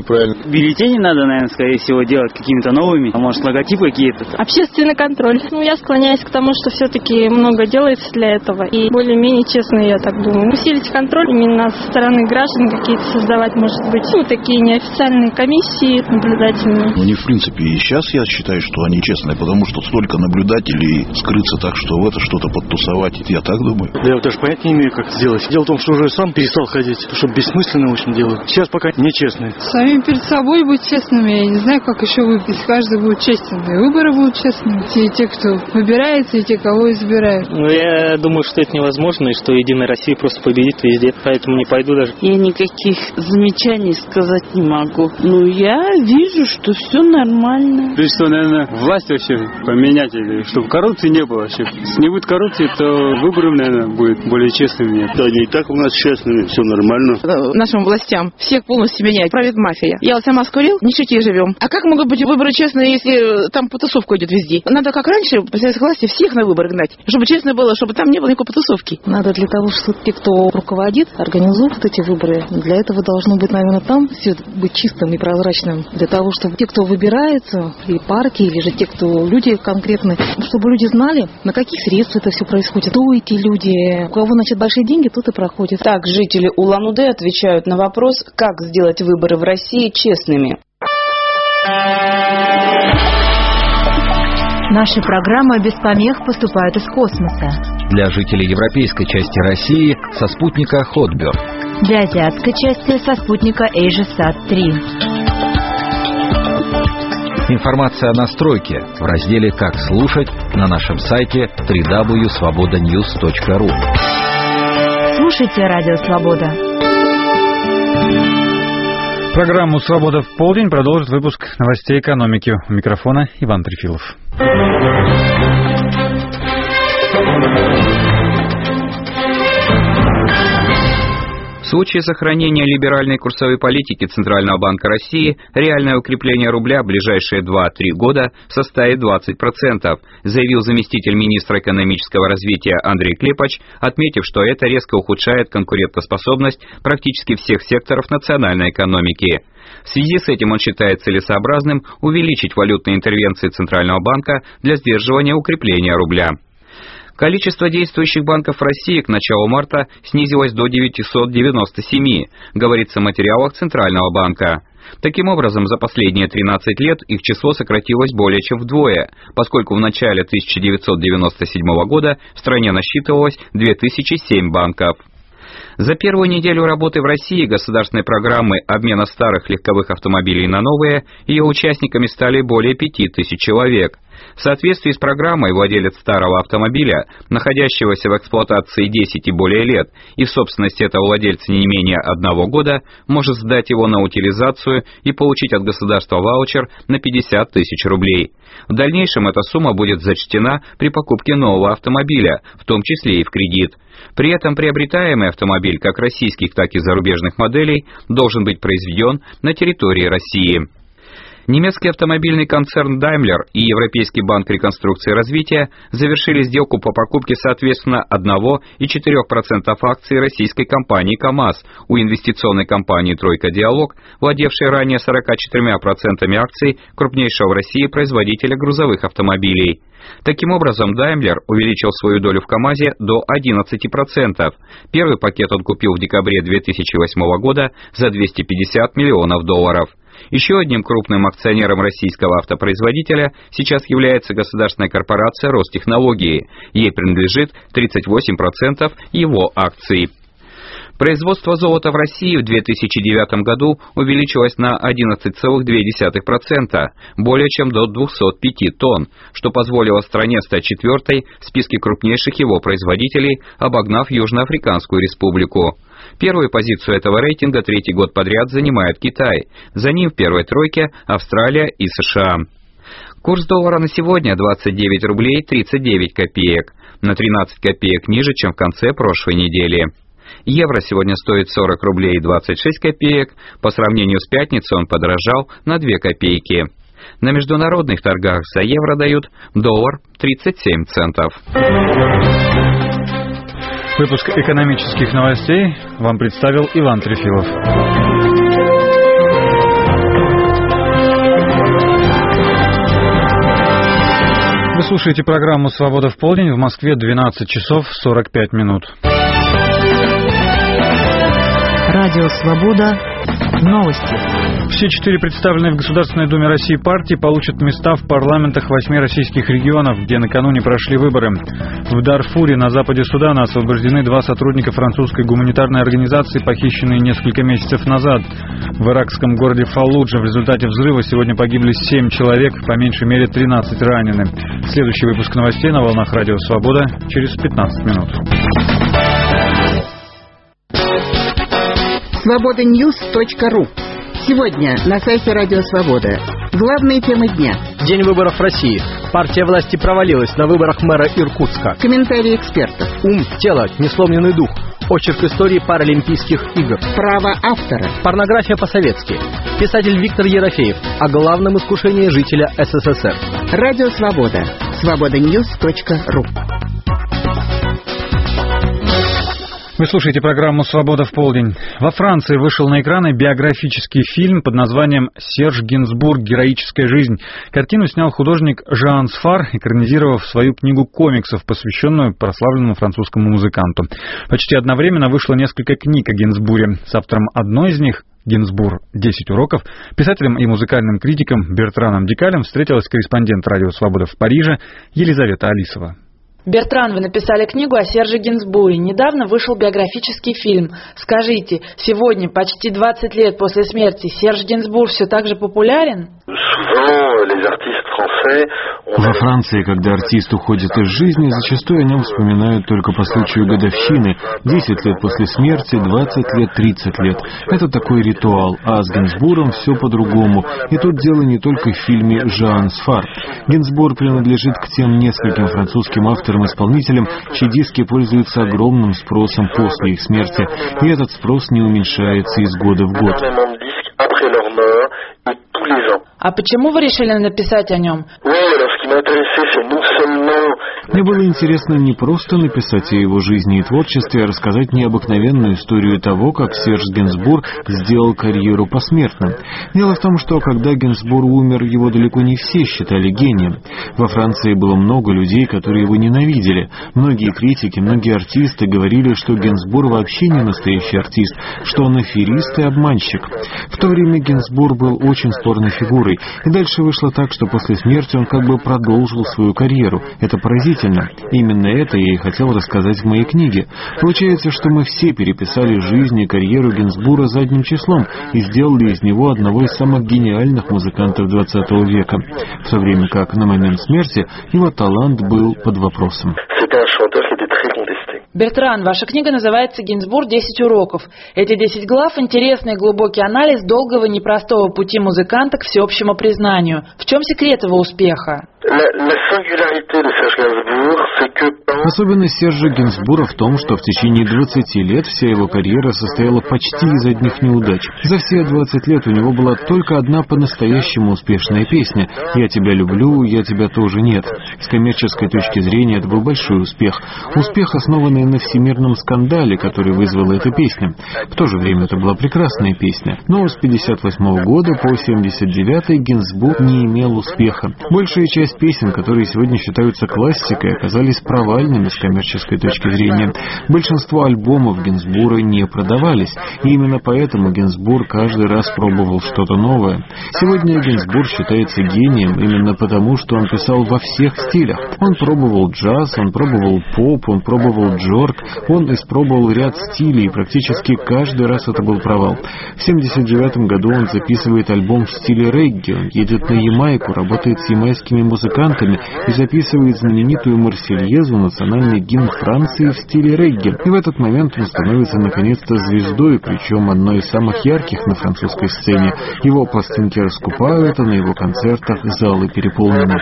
неправильно. Бюллетени надо, наверное, скорее всего, делать какими-то новыми, а может, логотипы какие-то. Общественный контроль. Ну, я склоняюсь к тому, что все-таки много делается для этого. И более-менее честно, я так думаю. Усилить контроль именно со стороны граждан, какие-то создавать, может быть, ну, такие неофициальные комиссии наблюдательные. Ну, не в принципе. И сейчас я считаю, что они честные, потому что столько наблюдателей, скрыться так, что в это что-то подтусовать, я так думаю. Да я вот даже понять не имею, как это сделать. Дело в том, что уже сам перестал ходить, чтобы бессмысленно, в общем, делаю. Сейчас пока нечестные. Самим перед собой быть честными, я не знаю, как еще выбить. Каждый будет честен. И выборы будут честными. Те, те, кто выбирается, и те, кого избирают. Ну, я думаю, что это невозможно, и что Единая Россия просто победит везде. Поэтому не пойду даже. Я никаких замечаний сказать не могу. Ну, я вижу, что все нормально. То есть, что, наверное, власть вообще поменять, или чтобы коррупции не было вообще. Если не будет коррупции, то выборы, наверное, будут более честными. Да, не так у нас честными, все нормально. Нашим властям всех полностью меняют. Правит мафия. Я вот сама с Курил, в нищете живем. А как могут быть выборы честные, если там потасовка идет везде? Надо, как раньше, по советской власти, всех на выборы гнать. Чтобы честно было, чтобы там не было никакой потасовки. Надо для того, чтобы те, кто руководит, организует эти выборы, для этого должно быть, наверное, там все быть чистым и прозрачным. Для того, чтобы те, кто выбирается, и партии, или же те, кто люди конкретные, чтобы люди знали, на каких средствах это все происходит, кто эти люди, у кого, значит, большие деньги, тот и проходит. Так, жители Улан-Удэ отвечают на вопрос, как сделать выборы в России честными. Наши программы без помех поступают из космоса. Для жителей европейской части России со спутника Хотберг. Для азиатской части со спутника AsiaSat три. Информация о настройке в разделе «Как слушать» на нашем сайте дабл ю дабл ю дабл ю точка свобода ньюс точка ру. Слушайте Радио Свобода. Программу «Свобода в полдень» продолжит выпуск новостей экономики. У микрофона Иван Трефилов. В случае сохранения либеральной курсовой политики Центрального банка России реальное укрепление рубля в ближайшие два-три года составит двадцать процентов, заявил заместитель министра экономического развития Андрей Клепач, отметив, что это резко ухудшает конкурентоспособность практически всех секторов национальной экономики. В связи с этим он считает целесообразным увеличить валютные интервенции Центрального банка для сдерживания укрепления рубля. Количество действующих банков в России к началу марта снизилось до девятисот девяноста семи, говорится в материалах Центрального банка. Таким образом, за последние тринадцать лет их число сократилось более чем вдвое, поскольку в начале тысяча девятьсот девяносто седьмого года в стране насчитывалось две тысячи семь банков. За первую неделю работы в России государственной программы обмена старых легковых автомобилей на новые ее участниками стали более пяти тысяч человек. В соответствии с программой владелец старого автомобиля, находящегося в эксплуатации десять и более лет, и в собственности этого владельца не менее одного года, может сдать его на утилизацию и получить от государства ваучер на пятьдесят тысяч рублей. В дальнейшем эта сумма будет зачтена при покупке нового автомобиля, в том числе и в кредит. При этом приобретаемый автомобиль как российских, так и зарубежных моделей должен быть произведен на территории России. Немецкий автомобильный концерн Daimler и Европейский банк реконструкции и развития завершили сделку по покупке соответственно одного и четырёх процентов акций российской компании КАМАЗ у инвестиционной компании «Тройка Диалог», владевшей ранее сороками четырьмя процентами акций крупнейшего в России производителя грузовых автомобилей. Таким образом, Daimler увеличил свою долю в КАМАЗе до одиннадцати процентов. Первый пакет он купил в декабре две тысячи восьмого года за двести пятьдесят миллионов долларов. Еще одним крупным акционером российского автопроизводителя сейчас является государственная корпорация «Ростехнологии». Ей принадлежит тридцать восемь процентов его акций. Производство золота в России в две тысячи девятом году увеличилось на одиннадцать целых две десятых процента, более чем до двухсот пяти тонн, что позволило стране стать четвертой в списке крупнейших его производителей, обогнав Южноафриканскую республику. Первую позицию этого рейтинга третий год подряд занимает Китай, за ним в первой тройке Австралия и США. Курс доллара на сегодня двадцать девять рублей тридцать девять копеек, на тринадцать копеек ниже, чем в конце прошлой недели. Евро сегодня стоит сорок рублей двадцать шесть копеек, по сравнению с пятницей он подорожал на две копейки. На международных торгах за евро дают доллар тридцать семь центов. Выпуск экономических новостей вам представил Иван Трефилов. Вы слушаете программу «Свобода в полдень». В Москве двенадцать часов сорок пять минут. Радио «Свобода». Новости. Все четыре представленные в Государственной Думе России партии получат места в парламентах восьми российских регионов, где накануне прошли выборы. В Дарфуре на западе Судана освобождены два сотрудника французской гуманитарной организации, похищенные несколько месяцев назад. В иракском городе Фаллудже в результате взрыва сегодня погибли семь человек, по меньшей мере тринадцать ранены. Следующий выпуск новостей на волнах Радио «Свобода» через пятнадцать минут. свобода ньюс точка ру. Сегодня на сайте Радио Свобода. Главные темы дня. День выборов в России. Партия власти провалилась на выборах мэра Иркутска. Комментарии экспертов. Ум, тело, несломленный дух. Очерк истории Паралимпийских игр. Право автора. Порнография по-советски. Писатель Виктор Ерофеев о главном искушении жителя СССР. Радио Свобода. свобода ньюс точка ру. Вы слушаете программу «Свобода в полдень». Во Франции вышел на экраны биографический фильм под названием «Серж Гинзбург. Героическая жизнь». Картину снял художник Жан Сфар, экранизировав свою книгу комиксов, посвященную прославленному французскому музыканту. Почти одновременно вышло несколько книг о Гинзбуре. С автором одной из них, «Гинзбур. десять уроков», писателем и музыкальным критиком Бертраном Дикалем встретилась корреспондент «Радио Свобода» в Париже Елизавета Алисова. Бертран, вы написали книгу о Серже Гинзбуре. Недавно вышел биографический фильм. Скажите, сегодня, почти двадцать лет после смерти, Серж Гинзбур все так же популярен? Во Франции, когда артист уходит из жизни, зачастую о нем вспоминают только по случаю годовщины. десять лет после смерти, двадцать лет, тридцать лет. Это такой ритуал. А с Гинзбуром все по-другому. И тут дело не только в фильме «Жан Сфар». Гинзбур принадлежит к тем нескольким французским авторам-исполнителям, чьи диски пользуются огромным спросом после их смерти. И этот спрос не уменьшается из года в год. А почему вы решили написать о нем? Мне было интересно не просто написать о его жизни и творчестве, а рассказать необыкновенную историю того, как Серж Гинзбур сделал карьеру посмертно. Дело в том, что когда Гинзбур умер, его далеко не все считали гением. Во Франции было много людей, которые его ненавидели. Многие критики, многие артисты говорили, что Гинзбур вообще не настоящий артист, что он аферист и обманщик. В то время Гинзбур был очень спорной фигурой. И дальше вышло так, что после смерти он как бы продолжил свою карьеру. Это поразительно. Именно это я и хотел рассказать в моей книге. Получается, что мы все переписали жизнь и карьеру Гинзбура задним числом и сделали из него одного из самых гениальных музыкантов двадцатого века. В то время как на момент смерти его талант был под вопросом. Бертран, ваша книга называется «Гинзбур. десять уроков». Эти десять глав – интересный глубокий анализ долгого непростого пути музыканта к всеобщему признанию. В чем секрет его успеха? Особенность Сержа Гинзбура в том, что в течение двадцати лет вся его карьера состояла почти из одних неудач. За все двадцать лет у него была только одна по-настоящему успешная песня «Я тебя люблю, я тебя тоже нет». С коммерческой точки зрения это был большой успех. Успех, основанный на всемирном скандале, который вызвала эта песня. В то же время это была прекрасная песня. Но с пятьдесят восьмого года по семьдесят девятый Гинзбур не имел успеха. Большая часть песен, которые сегодня считаются классикой, оказались провальными с коммерческой точки зрения. Большинство альбомов Гинзбура не продавались, и именно поэтому Гинзбур каждый раз пробовал что-то новое. Сегодня Гинзбур считается гением именно потому, что он писал во всех стилях. Он пробовал джаз, он пробовал поп, он пробовал джорк, он испробовал ряд стилей, и практически каждый раз это был провал. В семьдесят девятом году он записывает альбом в стиле регги, он едет на Ямайку, работает с ямайскими музыкантами и записывает знаменитую «Марсельезу», национальный гимн Франции в стиле регги. И в этот момент он становится наконец-то звездой, причем одной из самых ярких на французской сцене. Его пластинки раскупают, а на его концертах залы переполнены.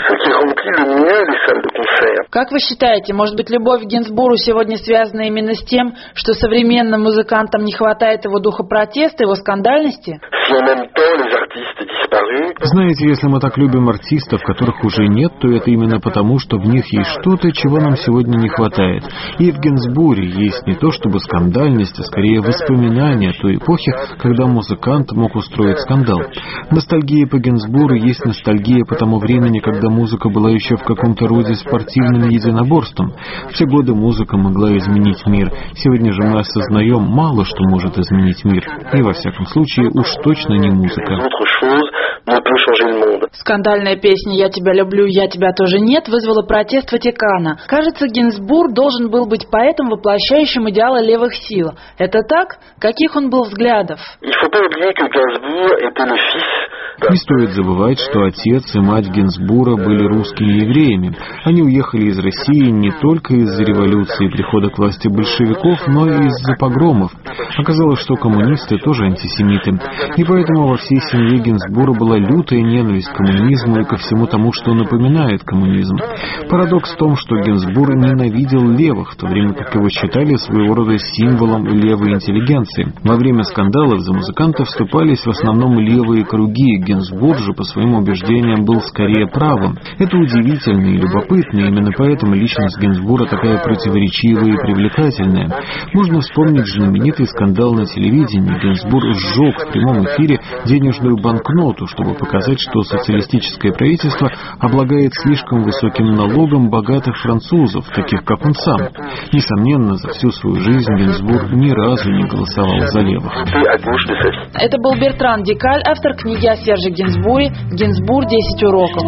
Как вы считаете, может быть, любовь к Гинзбуру сегодня связана именно с тем, что современным музыкантам не хватает его духа протеста, его скандальности? Знаете, если мы так любим артистов, которых уже нет, то это именно потому, что в них есть что-то, чего нам сегодня не хватает. И в Гинзбуре есть не то чтобы скандальность, а скорее воспоминания той эпохи, когда музыкант мог устроить скандал. Ностальгия по Гинзбуру есть ностальгия по тому времени, когда музыка была еще в каком-то роде спортивным единоборством. В те годы музыка могла изменить мир. Сегодня же мы осознаем, мало что может изменить мир. И во всяком случае уж точно не музыка. Скандальная песня «Я тебя люблю, я тебя тоже нет» вызвала протест Ватикана. Кажется, Гинзбур должен был быть поэтом, воплощающим идеалы левых сил. Это так? Каких он был взглядов? Не стоит забывать, что отец и мать Гинзбура были русскими евреями. Они уехали из России не только из-за революции и прихода к власти большевиков, но и из-за погромов. Оказалось, что коммунисты тоже антисемиты. И поэтому во всей семье Гинзбура была лютая ненависть к коммунизму и ко всему тому, что напоминает коммунизм. Парадокс в том, что Гинзбур ненавидел левых, в то время как его считали своего рода символом левой интеллигенции. Во время скандалов за музыкантов вступались в основном левые круги. Гинзбур же, по своим убеждениям, был скорее правым. Это удивительно и любопытно, именно поэтому личность Гинзбура такая противоречивая и привлекательная. Можно вспомнить знаменитый скандал на телевидении. Гинзбур сжег в прямом эфире денежную банкноту, чтобы показать, что социалистическое правительство облагает слишком высоким налогом богатых французов, таких как он сам. Несомненно, за всю свою жизнь Гинзбур ни разу не голосовал за левых. Это был Бертран Дикаль, автор книги о Серже Гинзбуре «Гинзбур. десять уроков».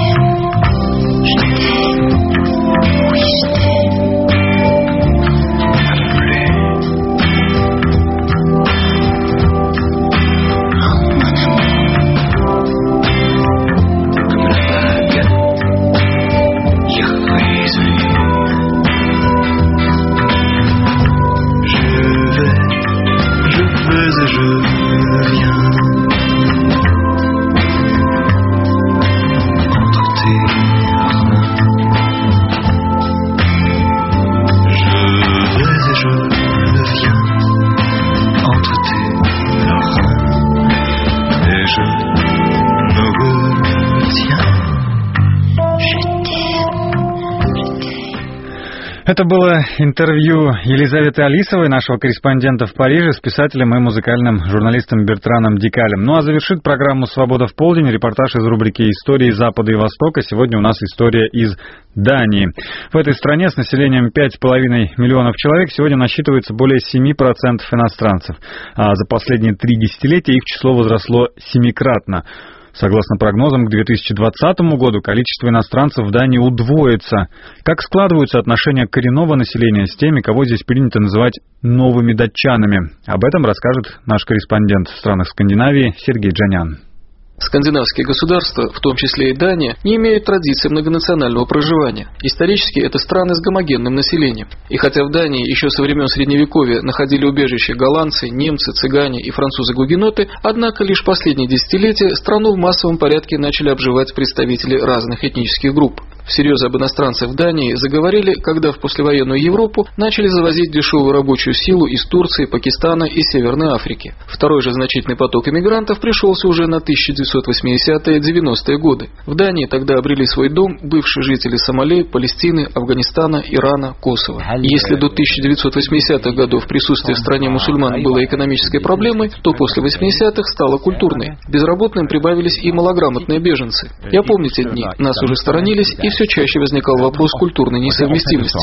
Это было интервью Елизаветы Алисовой, нашего корреспондента в Париже, с писателем и музыкальным журналистом Бертраном Дикалем. Ну а завершит программу «Свобода в полдень» репортаж из рубрики «Истории Запада и Востока». Сегодня у нас история из Дании. В этой стране с населением пять с половиной миллионов человек сегодня насчитывается более семь процентов иностранцев. А за последние три десятилетия их число возросло семикратно. Согласно прогнозам, к две тысячи двадцатому году количество иностранцев в Дании удвоится. Как складываются отношения коренного населения с теми, кого здесь принято называть новыми датчанами? Об этом расскажет наш корреспондент в странах Скандинавии Сергей Джанян. Скандинавские государства, в том числе и Дания, не имеют традиции многонационального проживания. Исторически это страны с гомогенным населением. И хотя в Дании еще со времен Средневековья находили убежище голландцы, немцы, цыгане и французы-гугеноты, однако лишь последние десятилетия страну в массовом порядке начали обживать представители разных этнических групп. Всерьез об иностранцах в Дании заговорили, когда в послевоенную Европу начали завозить дешевую рабочую силу из Турции, Пакистана и Северной Африки. Второй же значительный поток иммигрантов пришелся уже на тысяча девятьсот восьмидесятые — девяностые годы. В Дании тогда обрели свой дом бывшие жители Сомали, Палестины, Афганистана, Ирана, Косово. Если до тысяча девятьсот восьмидесятых годов присутствие в стране мусульман было экономической проблемой, то после восьмидесятых стало культурной. Безработным прибавились и малограмотные беженцы. Я помню те дни, нас уже сторонились, и все чаще возникал вопрос культурной несовместимости.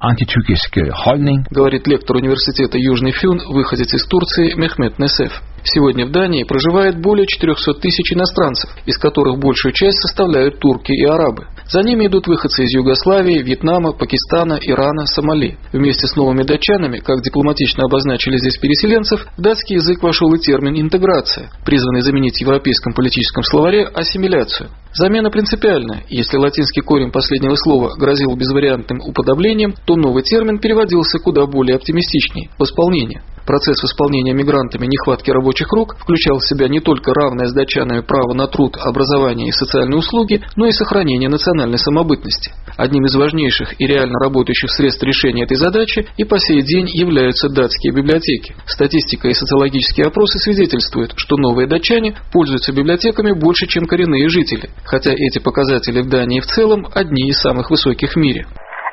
Говорит лектор университета Южный Фюн, выходец из Турции Мехмет Несеф. Сегодня в Дании проживает более четырехсот тысяч иностранцев, из которых большую часть составляют турки и арабы. За ними идут выходцы из Югославии, Вьетнама, Пакистана, Ирана, Сомали. Вместе с новыми датчанами, как дипломатично обозначили здесь переселенцев, в датский язык вошел и термин «интеграция», призванный заменить в европейском политическом словаре ассимиляцию. Замена принципиальная. Если латинский корень последнего слова грозил безвариантным уподоблением, то новый термин переводился куда более оптимистичнее – восполнение. Процесс восполнения мигрантами нехватки рабочей рабочих рук включал в себя не только равное с датчанами право на труд, образование и социальные услуги, но и сохранение национальной самобытности. Одним из важнейших и реально работающих средств решения этой задачи и по сей день являются датские библиотеки. Статистика и социологические опросы свидетельствуют, что новые датчане пользуются библиотеками больше, чем коренные жители, хотя эти показатели в Дании в целом одни из самых высоких в мире.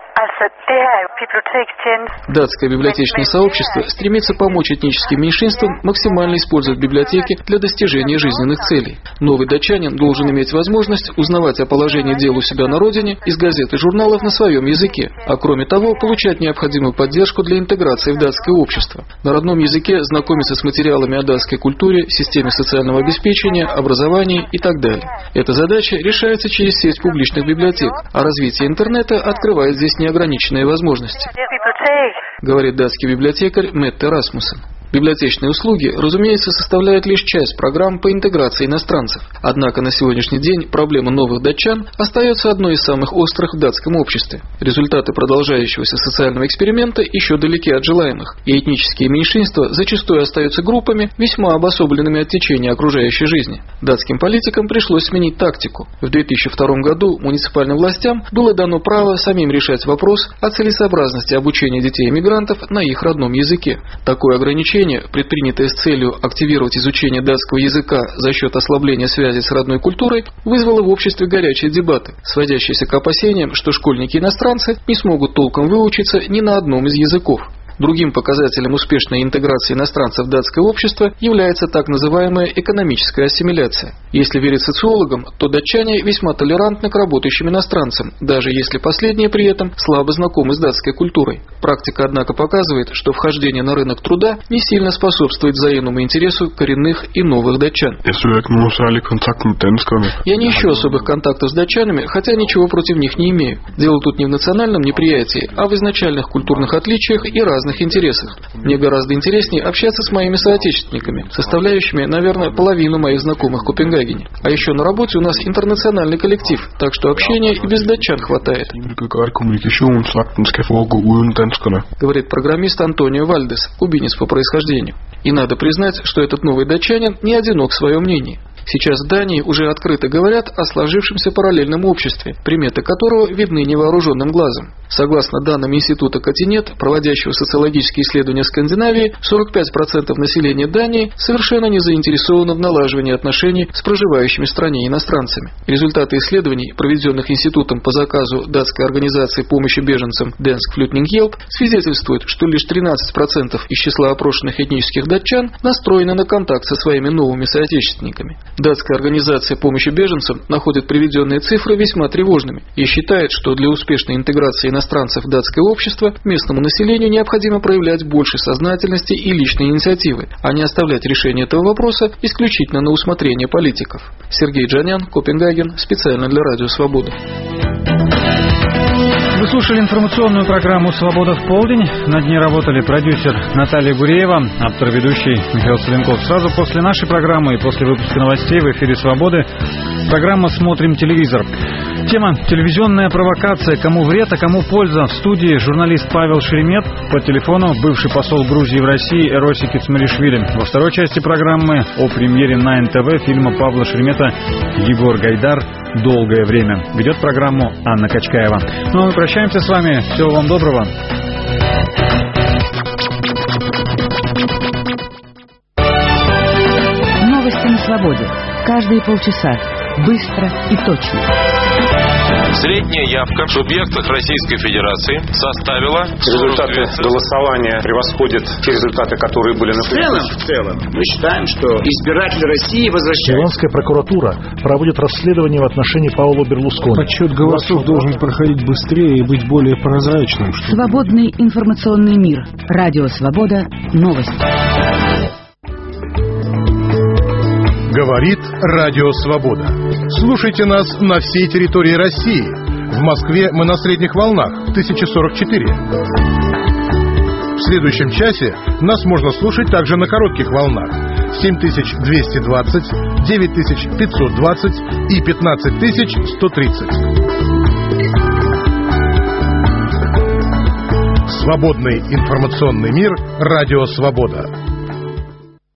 Датское библиотечное сообщество стремится помочь этническим меньшинствам максимально использовать библиотеки для достижения жизненных целей. Новый датчанин должен иметь возможность узнавать о положении дел у себя на родине из газет и журналов на своем языке, а кроме того, получать необходимую поддержку для интеграции в датское общество. На родном языке знакомиться с материалами о датской культуре, системе социального обеспечения, образовании и так далее. Эта задача решается через сеть публичных библиотек, а развитие интернета открывает здесь неограниченные возможности, говорит датский библиотекарь Метте Расмуссен. Библиотечные услуги, разумеется, составляют лишь часть программ по интеграции иностранцев. Однако на сегодняшний день проблема новых датчан остается одной из самых острых в датском обществе. Результаты продолжающегося социального эксперимента еще далеки от желаемых, и этнические меньшинства зачастую остаются группами, весьма обособленными от течения окружающей жизни. Датским политикам пришлось сменить тактику. В две тысячи втором году муниципальным властям было дано право самим решать вопрос о целесообразности обучения детей-иммигрантов на их родном языке. Такое ограничение, предпринятое с целью активировать изучение датского языка за счет ослабления связи с родной культурой, вызвало в обществе горячие дебаты, сводящиеся к опасениям, что школьники-иностранцы не смогут толком выучиться ни на одном из языков. Другим показателем успешной интеграции иностранцев в датское общество является так называемая экономическая ассимиляция. Если верить социологам, то датчане весьма толерантны к работающим иностранцам, даже если последние при этом слабо знакомы с датской культурой. Практика, однако, показывает, что вхождение на рынок труда не сильно способствует взаимному интересу коренных и новых датчан. Я не ищу особых контактов с датчанами, хотя ничего против них не имею. Дело тут не в национальном неприятии, а в изначальных культурных отличиях и разных интересах. Мне гораздо интереснее общаться с моими соотечественниками, составляющими, наверное, половину моих знакомых в Копенгагене. А еще на работе у нас интернациональный коллектив, так что общения и без датчан хватает, говорит программист Антонио Вальдес, кубинец по происхождению. И надо признать, что этот новый датчанин не одинок в своем мнении. Сейчас в Дании уже открыто говорят о сложившемся параллельном обществе, приметы которого видны невооруженным глазом. Согласно данным Института Катинет, проводящего социологические исследования в Скандинавии, сорок пять процентов населения Дании совершенно не заинтересовано в налаживании отношений с проживающими в стране иностранцами. Результаты исследований, проведенных Институтом по заказу датской организации помощи беженцам Dansk Flygtning Hjælp, свидетельствуют, что лишь тринадцать процентов из числа опрошенных этнических датчан настроены на контакт со своими новыми соотечественниками. Датская организация помощи беженцам находит приведенные цифры весьма тревожными и считает, что для успешной интеграции иностранцев в датское общество местному населению необходимо проявлять больше сознательности и личной инициативы, а не оставлять решение этого вопроса исключительно на усмотрение политиков. Сергей Джанян, Копенгаген, специально для Радио Свобода. Вы слушали информационную программу «Свобода в полдень». Над ней работали продюсер Наталья Гуреева, автор ведущий Михаил Соленков. Сразу после нашей программы и после выпуска новостей в эфире «Свободы» программа «Смотрим телевизор». Тема «Телевизионная провокация. Кому вред, а кому польза». В студии журналист Павел Шеремет, по телефону бывший посол Грузии в России Эроси Кицмаришвили. Во второй части программы о премьере на эн тэ вэ фильма Павла Шеремета «Егор Гайдар. Долгое время». Ведет программу Анна Качкаева. Ну а мы прощаемся с вами. Всего вам доброго. Новости на свободе. Каждые полчаса. Быстро и точно. Средняя явка в субъектах Российской Федерации составила... Результаты голосования превосходят те результаты, которые были на В целом, в целом, мы считаем, что избиратели России возвращаются. Миланская прокуратура проводит расследование в отношении Паоло Берлускони. Подсчет голосов должен проходить быстрее и быть более прозрачным. Чтобы... Свободный информационный мир. Радио Свобода. Новости. Говорит Радио Свобода. Слушайте нас на всей территории России. В Москве мы на средних волнах тысяча сорок четыре. В следующем часе нас можно слушать также на коротких волнах семь тысяч двести двадцать, девять тысяч пятьсот двадцать и пятнадцать тысяч сто тридцать. Свободный информационный мир. Радио Свобода.